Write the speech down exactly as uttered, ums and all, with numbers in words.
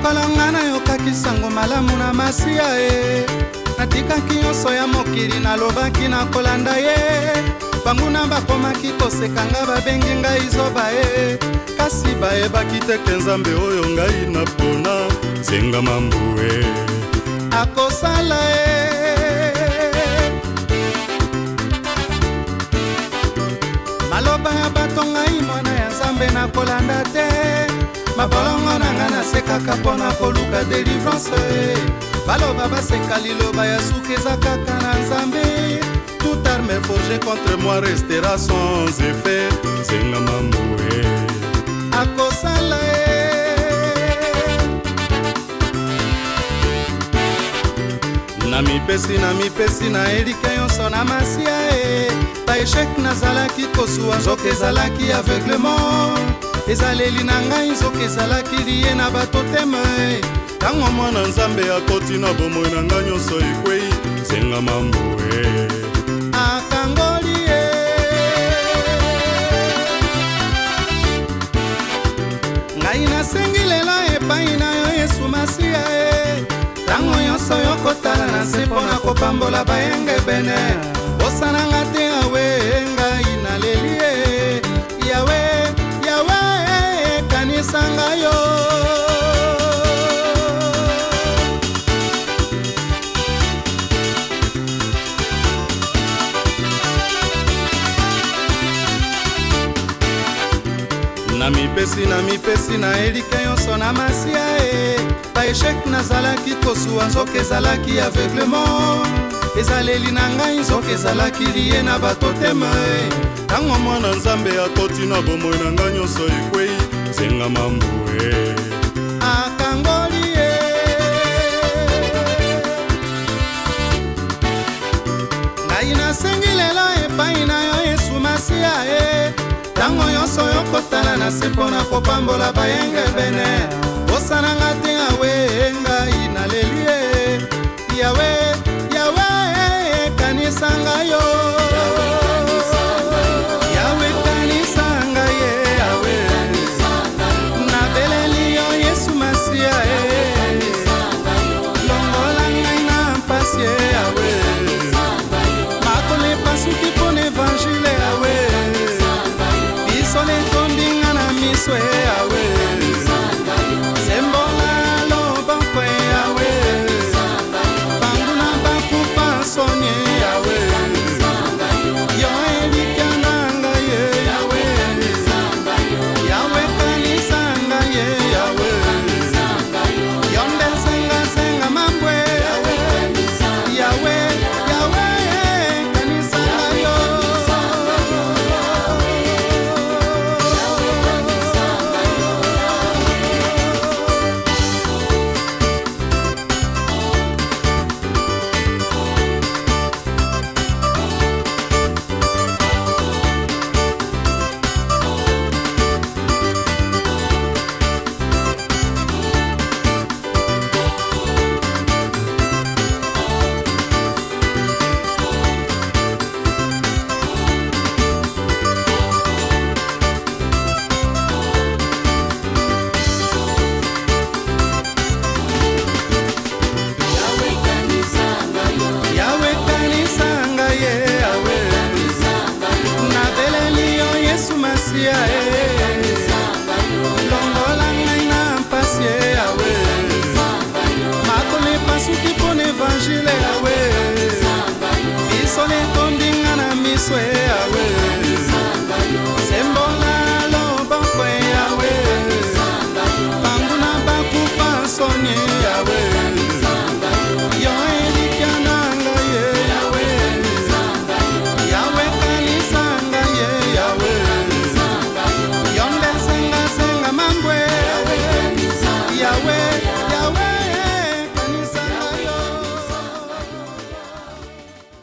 Mokolonga na yokaki sango malamu na masia e natikaki nyonso ya mokili nalobaki na kolanda ye banguna bakomaki kosekanga babengi ngai zoba e kasi bayebaki teke nzambe oyo ngai napona zenga mambue akosala e maloba ya bato ngai mwana ya nzambe na kolanda te mabolongo na nga nasekaka mpona koluka délivrance baloba baseka liloba ya suki eza kaka na nzambe toute arme forgée contre moi restera sans effet zenga mambue akosala e na mipesi na mipesi na elika nyonso na masia e baeshek nazalaki kosuwa nzoka ezalaki aveuglement ezaleli na ngai nzoka ezalaki liye na bato teme ntango mwana nzambe akoti na bomoi na ngai nyonso ekwei zenga mambue akangoli ye ngai nasengi lelo epai na yo yesu masia e ntango nyonso yokotala na se mpona kopambola bayenge bene bosananga te yawe ngai naleli ye yawe yawe kanisanga yo na mipesi na mipesi na elika nyonso na masia e baeshek nazalaki kosuwa nzoka ezalaki aveuglement ezaleli na ngai nzoka ezalaki liye na bato teme ntango mwana nzambe akoti na bomoi na ngai nyonso ekwei zenga mambue akangoli ye ngai nasengi lelo epai na yo yesu masia e ntango nyonso yokotala na se mpona kopambola bayenge bene bosananga te yawe ngai naleli ye yawe yawe kanisanga yo yawe kanisanga ye yawe nabeleli yo yesu masia e longola ngai na mpasi ye yawe makolepa suki mpona evangile yawe bisole tondinga na miso e yawe sembola lobokwe yawe banguna bakufa sonye yawe yo elika nanga ye yawe yawe kanisanga ye yawe yo ndesenga senga mambwe yawe yawe yawe kanisanga yo longola ngai na mpasi yawe makolepa suki mpona evangile yawe bisole tondinga na miso yawe